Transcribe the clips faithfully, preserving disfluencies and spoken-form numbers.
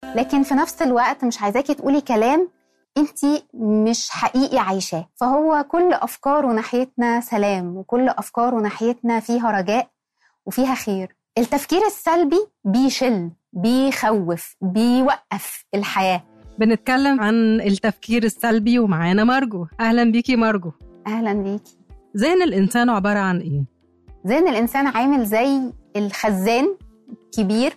لكن في نفس الوقت مش عايزاكي تقولي كلام انتي مش حقيقي عايشاه. فهو كل أفكاره ناحيتنا سلام، وكل أفكاره ناحيتنا فيها رجاء وفيها خير. التفكير السلبي بيشل، بيخوف، بيوقف الحياة. بنتكلم عن التفكير السلبي ومعانا مرجو. أهلا بيكي مرجو. أهلا بيكي. ذهن الإنسان عبارة عن إيه؟ ذهن الإنسان عامل زي الخزان كبير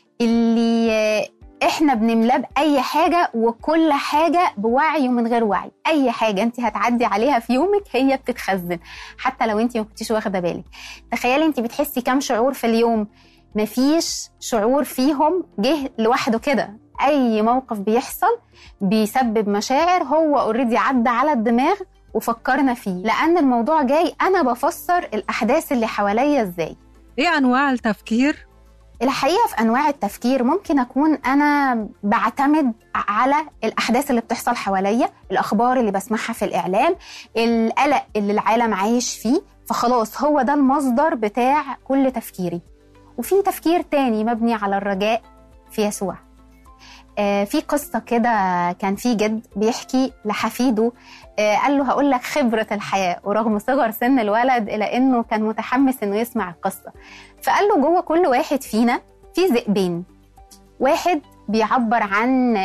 اللي إحنا بنملاه بأي حاجة، وكل حاجة بوعي ومن غير وعي. أي حاجة أنت هتعدي عليها في يومك هي بتتخزن حتى لو أنت ما كنتيش واخدة بالك. تخيلي أنت بتحسي كم شعور في اليوم، مفيش شعور فيهم جه لوحده كده. أي موقف بيحصل بيسبب مشاعر، هو اوريدي عدى على الدماغ وفكرنا فيه، لأن الموضوع جاي أنا بفسر الأحداث اللي حواليا إزاي. إيه أنواع التفكير؟ الحقيقة في أنواع التفكير ممكن أكون أنا بعتمد على الأحداث اللي بتحصل حواليا، الأخبار اللي بسمعها في الإعلام، القلق اللي العالم عايش فيه، فخلاص هو ده المصدر بتاع كل تفكيري. وفي تفكير تاني مبني على الرجاء في يسوع. آه في قصة كده، كان في جد بيحكي لحفيده، آه قال له هقول لك خبرة الحياة، ورغم صغر سن الولد إلى أنه كان متحمس أنه يسمع القصة. فقال له جوه كل واحد فينا في ذئبين، واحد بيعبر عن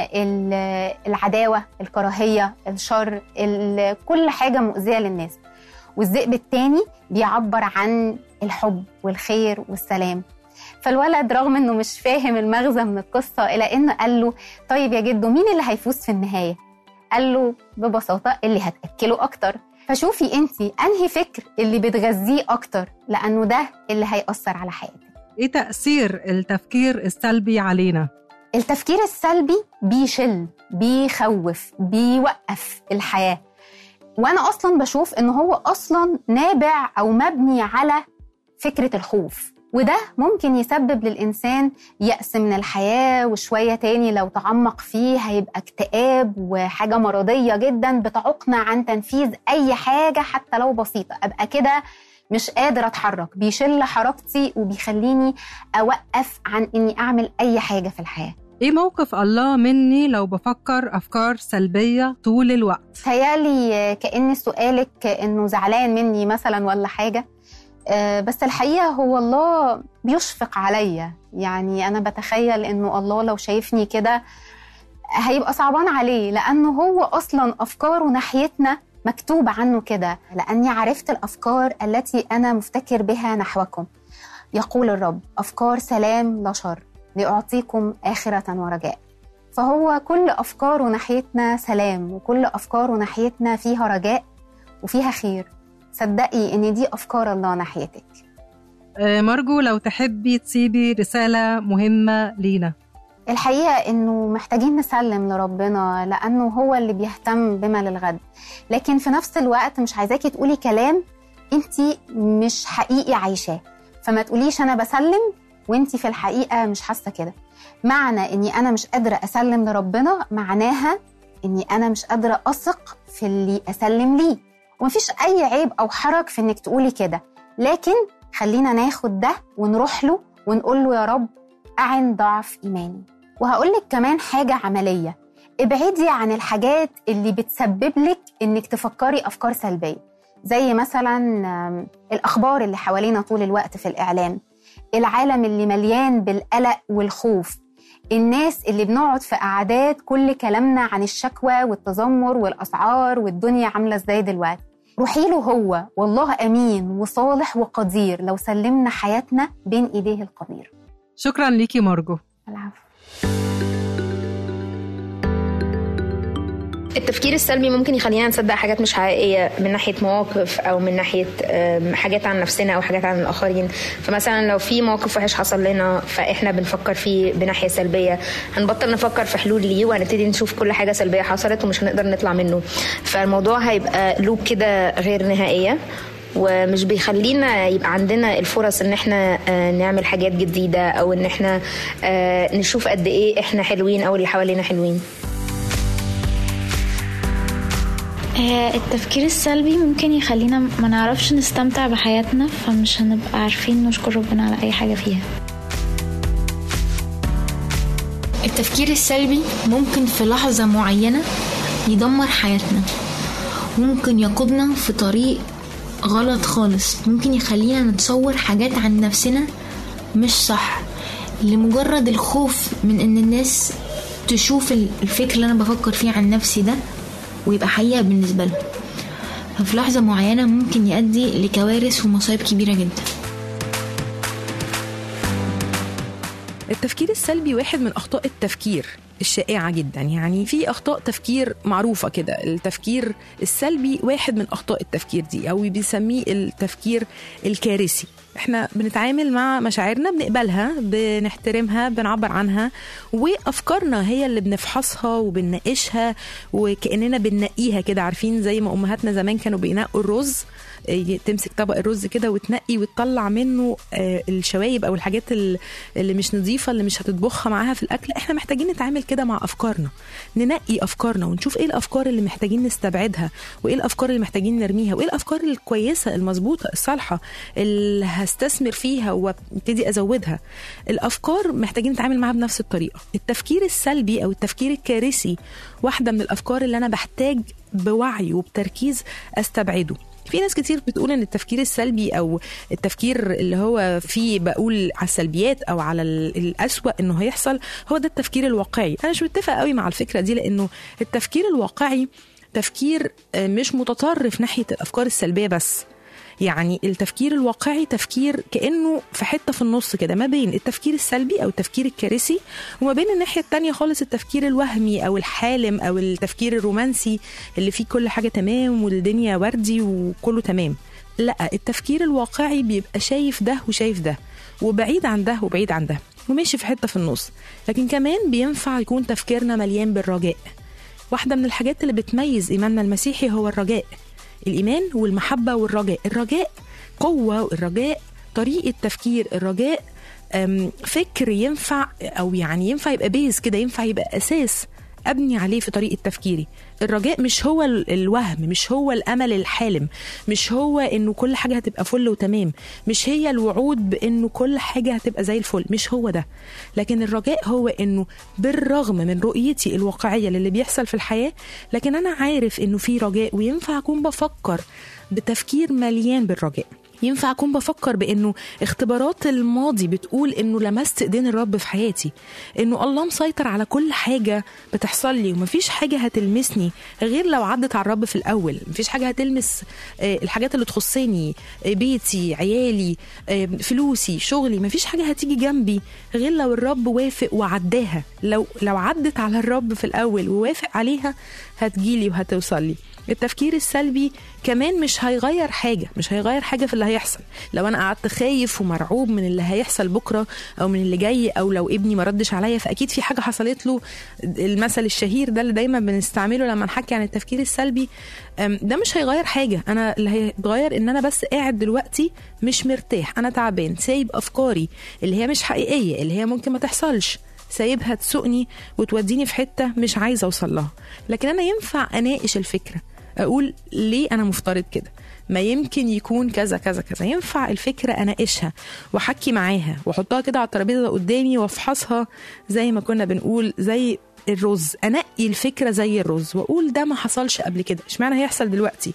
العداوة، الكراهية، الشر، كل حاجة مؤذية للناس، والذئب التاني بيعبر عن الحب والخير والسلام. فالولد رغم انه مش فاهم المغزى من القصة إلى انه قال له طيب يا جدو مين اللي هيفوز في النهاية؟ قال له ببساطة اللي هتأكله أكتر. فشوفي انتي انهي فكر اللي بتغذيه أكتر، لأنه ده اللي هيأثر على حياتك. ايه تأثير التفكير السلبي علينا؟ التفكير السلبي بيشل، بيخوف، بيوقف الحياة. وأنا أصلا بشوف انه هو أصلا نابع أو مبني على فكرة الخوف، وده ممكن يسبب للإنسان يأس من الحياة، وشوية تاني لو تعمق فيه هيبقى اكتئاب وحاجة مرضية جدا بتعوقنا عن تنفيذ أي حاجة حتى لو بسيطة. أبقى كده مش قادرة أتحرك، بيشل حركتي وبيخليني أوقف عن إني أعمل أي حاجة في الحياة. إيه موقف الله مني لو بفكر أفكار سلبية طول الوقت؟ تهيالي كأن سؤالك إنه زعلان مني مثلا ولا حاجة، بس الحقيقة هو الله بيشفق عليا. يعني أنا بتخيل إنه الله لو شايفني كده هيبقى صعبان عليه، لأنه هو أصلا أفكاره ناحيتنا مكتوب عنه كده. لأني عرفت الأفكار التي أنا مفتكر بها نحوكم، يقول الرب، أفكار سلام لا شر، لأعطيكم آخرة ورجاء. فهو كل أفكاره ناحيتنا سلام، وكل أفكاره ناحيتنا فيها رجاء وفيها خير. صدقي إن دي أفكار الله ناحيتك. مرجو لو تحبي تسيبي رسالة مهمة لينا. الحقيقة إنه محتاجين نسلم لربنا، لأنه هو اللي بيهتم بما للغد. لكن في نفس الوقت مش عايزاكي تقولي كلام أنتي مش حقيقي عايشاه. فما تقوليش أنا بسلم وأنتي في الحقيقة مش حاسة كده. معنى إني أنا مش قادرة أسلم لربنا معناها إني أنا مش قادرة أثق في اللي أسلم ليه. ومفيش أي عيب أو حرج في إنك تقولي كده، لكن خلينا ناخد ده ونروح له ونقول له يا رب أعن ضعف إيماني. وهقولك كمان حاجة عملية، ابعدي عن الحاجات اللي بتسبب لك إنك تفكري أفكار سلبية، زي مثلا الأخبار اللي حوالينا طول الوقت في الإعلام، العالم اللي مليان بالقلق والخوف، الناس اللي بنقعد في قعدات كل كلامنا عن الشكوى والتذمر والأسعار والدنيا عاملة ازاي دلوقتي. روحي له هو، والله أمين وصالح وقدير لو سلمنا حياتنا بين إيديه القدير. شكرا ليكي مرجو. العفو. التفكير السلبي ممكن يخلينا نصدق حاجات مش حقيقية من ناحية مواقف أو من ناحية حاجات عن نفسنا أو حاجات عن الآخرين. فمثلا لو في موقف وحش حصل لنا فإحنا بنفكر فيه بناحية سلبية، هنبطل نفكر في حلول ليه وهنبتدي نشوف كل حاجة سلبية حصلت ومش هنقدر نطلع منه. فالموضوع هيبقى لوب كده غير نهائية، ومش بيخلينا يبقى عندنا الفرص ان احنا نعمل حاجات جديدة او ان احنا نشوف قد ايه احنا حلوين او اللي حوالينا حلوين. التفكير السلبي ممكن يخلينا ما نعرفش نستمتع بحياتنا، فمش هنبقى عارفين نشكر ربنا على أي حاجة فيها. التفكير السلبي ممكن في لحظة معينة يدمر حياتنا، ممكن يقودنا في طريق غلط خالص، ممكن يخلينا نتصور حاجات عن نفسنا مش صح لمجرد الخوف من ان الناس تشوف الفكر اللي انا بفكر فيه عن نفسي ده ويبقى حقيقة بالنسبة لهم. ففي لحظة معينة ممكن يؤدي لكوارث ومصايب كبيرة جدا. التفكير السلبي واحد من أخطاء التفكير الشائعة جدا. يعني في أخطاء تفكير معروفة كده، التفكير السلبي واحد من أخطاء التفكير دي، أو بيسميه التفكير الكارثي. احنا بنتعامل مع مشاعرنا، بنقبلها، بنحترمها، بنعبر عنها، وأفكارنا هي اللي بنفحصها وبنناقشها وكأننا بننقيها كده. عارفين زي ما أمهاتنا زمان كانوا بينقوا الرز، تمسك طبق الرز كده وتنقي وتطلع منه الشوايب أو الحاجات اللي مش نظيفة اللي مش هتطبخها معاها في الأكل. احنا محتاجين نتعامل كده مع أفكارنا، ننقي أفكارنا ونشوف ايه الأفكار اللي محتاجين نستبعدها، وايه الأفكار اللي محتاجين نرميها، وايه الأفكار الكويسة المظبوطة الصالحة اللي هستثمر فيها وابتدي أزودها. الأفكار محتاجين نتعامل معها بنفس الطريقة. التفكير السلبي أو التفكير الكارثي واحدة من الأفكار اللي أنا بحتاج بوعي وبتركيز أستبعده. في ناس كتير بتقول ان التفكير السلبي او التفكير اللي هو فيه بقول على السلبيات او على الأسوأ انه هيحصل هو ده التفكير الواقعي. انا مش متفق قوي مع الفكرة دي، لانه التفكير الواقعي تفكير مش متطرف ناحية الافكار السلبية بس. يعني التفكير الواقعي تفكير كأنه في حتة في النص كده ما بين التفكير السلبي أو التفكير الكارثي وما بين الناحية التانية خالص التفكير الوهمي أو الحالم أو التفكير الرومانسي اللي فيه كل حاجة تمام والدنيا وردي وكله تمام. لا، التفكير الواقعي بيبقى شايف ده وشايف ده وبعيد عن ده وبعيد عن ده وماشي في حتة في النص. لكن كمان بينفع يكون تفكيرنا مليان بالرجاء. واحدة من الحاجات اللي بتميز إيماننا المسيحي هو الرجاء، الإيمان والمحبة والرجاء. الرجاء قوة، والرجاء طريقة تفكير، الرجاء فكر ينفع أو يعني ينفع يبقى بيز كده، ينفع يبقى أساس أبني عليه في طريقة تفكيري. الرجاء مش هو الوهم، مش هو الأمل الحالم، مش هو إنه كل حاجة هتبقى فل وتمام، مش هي الوعود بإنه كل حاجة هتبقى زي الفل، مش هو ده. لكن الرجاء هو إنه بالرغم من رؤيتي الواقعية للي بيحصل في الحياة، لكن أنا عارف إنه في رجاء، وينفع أكون بفكر بتفكير مليان بالرجاء. ينفع أكون بفكر بأنه اختبارات الماضي بتقول أنه لمست إيدين الرب في حياتي، أنه الله مسيطر على كل حاجة بتحصل لي، ومفيش حاجة هتلمسني غير لو عدت على الرب في الأول. مفيش حاجة هتلمس الحاجات اللي تخصني، بيتي، عيالي، فلوسي، شغلي، مفيش حاجة هتيجي جنبي غير لو الرب وافق وعداها. لو لو عدت على الرب في الأول ووافق عليها هتجيلي وهتوصل لي. التفكير السلبي كمان مش هيغير حاجة، مش هيغير حاجة في اللي هيحصل. لو أنا قعدت خايف ومرعوب من اللي هيحصل بكرة أو من اللي جاي، أو لو ابني مردش عليا فأكيد في حاجة حصلت له. المثل الشهير ده اللي دايما بنستعمله لما نحكي عن التفكير السلبي، ده مش هيغير حاجة. أنا اللي هيغير إن أنا بس قاعد دلوقتي مش مرتاح، أنا تعبان، سايب أفكاري اللي هي مش حقيقية، اللي هي ممكن ما تحصلش، سايبها تسوقني وتوديني في حتة مش عايزة أوصل لها. لكن أنا ينفع أناقش الفكرة، أقول ليه أنا مفترض كده، ما يمكن يكون كذا كذا كذا. ينفع الفكرة أناقشها وحكي معاها وحطها كده على الترابيزة قدامي وافحصها زي ما كنا بنقول زي الرز. أنقي الفكرة زي الرز وأقول ده ما حصلش قبل كده، اشمعنى هيحصل دلوقتي؟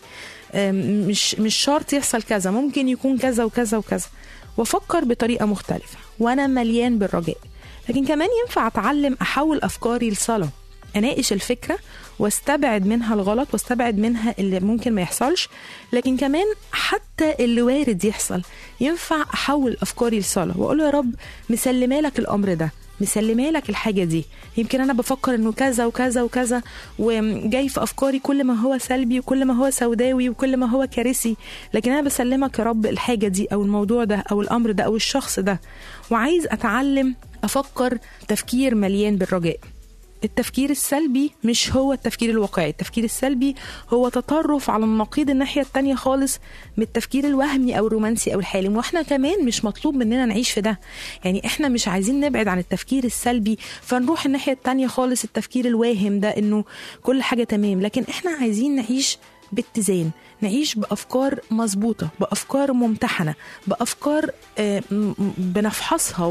مش مش شرط يحصل كذا، ممكن يكون كذا وكذا وكذا، وافكر بطريقة مختلفة وأنا مليان بالرجاء. لكن كمان ينفع أتعلم أحول أفكاري لصلاة، أناقش الفكرة واستبعد منها الغلط واستبعد منها اللي ممكن ما يحصلش، لكن كمان حتى اللي وارد يحصل ينفع أحول أفكاري لصلاة وأقول يا رب مسلمة لك الأمر ده، مسلمة لك الحاجة دي. يمكن أنا بفكر إنه كذا وكذا وكذا وجاي في أفكاري كل ما هو سلبي وكل ما هو سوداوي وكل ما هو كارثي، لكن أنا بسلمك يا رب الحاجة دي أو الموضوع ده أو الأمر ده أو الشخص ده، وعايز أتعلم أفكر تفكير مليان بالرجاء. التفكير السلبي مش هو التفكير الواقعي. التفكير السلبي هو تطرف على النقيض الناحية التانية خالص من التفكير الوهمي أو الرومانسي أو الحالم، وإحنا كمان مش مطلوب مننا نعيش في ده. يعني إحنا مش عايزين نبعد عن التفكير السلبي فنروح الناحية التانية خالص التفكير الواهم ده إنه كل حاجة تمام، لكن إحنا عايزين نعيش باتزان، نعيش بأفكار مظبوطة، بأفكار ممتحنة، بأفكار بنفحصها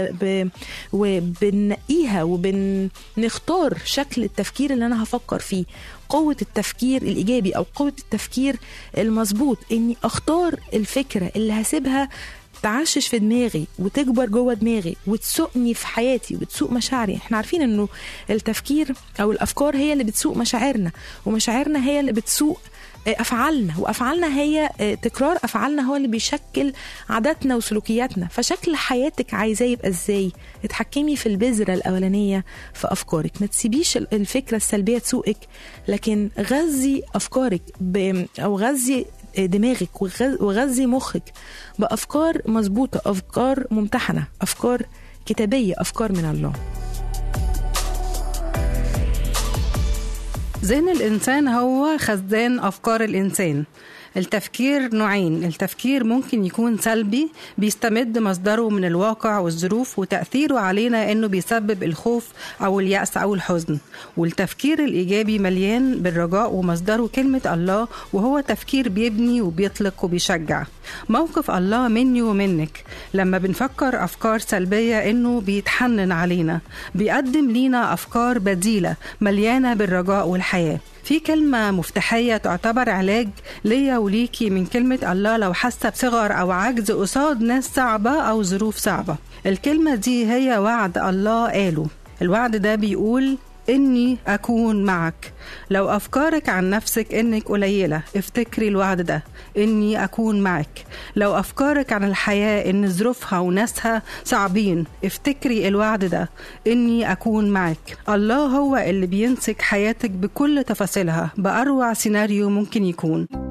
وبنقيها وبنختار شكل التفكير اللي أنا هفكر فيه. قوة التفكير الإيجابي أو قوة التفكير المظبوط إني أختار الفكرة اللي هسيبها تعشش في دماغي وتكبر جوه دماغي وتسوقني في حياتي وتسوق مشاعري. احنا عارفين انه التفكير او الافكار هي اللي بتسوق مشاعرنا، ومشاعرنا هي اللي بتسوق افعالنا، وافعالنا هي تكرار افعالنا هو اللي بيشكل عاداتنا وسلوكياتنا. فشكل حياتك عايزاه يبقى ازاي؟ اتحكمي في البذرة الاولانية في افكارك، ما تسيبيش الفكرة السلبية تسوقك، لكن غذي افكارك او غذي دماغك وغذي مخك بأفكار مظبوطة، أفكار ممتحنة، أفكار كتابية، أفكار من الله. ذهن الإنسان هو خزان أفكار الإنسان. التفكير نوعين، التفكير ممكن يكون سلبي بيستمد مصدره من الواقع والظروف وتأثيره علينا انه بيسبب الخوف او اليأس او الحزن، والتفكير الإيجابي مليان بالرجاء ومصدره كلمة الله، وهو تفكير بيبني وبيطلق وبيشجع. موقف الله مني ومنك لما بنفكر أفكار سلبية انه بيتحنن علينا، بيقدم لينا أفكار بديلة مليانة بالرجاء والحياة. في كلمة مفتاحية تعتبر علاج ليا وليكي من كلمة الله لو حاسة بصغر أو عجز قصاد ناس صعبة أو ظروف صعبة. الكلمة دي هي وعد الله قاله. الوعد ده بيقول إني أكون معك. لو أفكارك عن نفسك إنك قليلة، افتكري الوعد ده، إني أكون معك. لو أفكارك عن الحياة إن ظروفها وناسها صعبين، افتكري الوعد ده، إني أكون معك. الله هو اللي بينسك حياتك بكل تفاصيلها بأروع سيناريو ممكن يكون.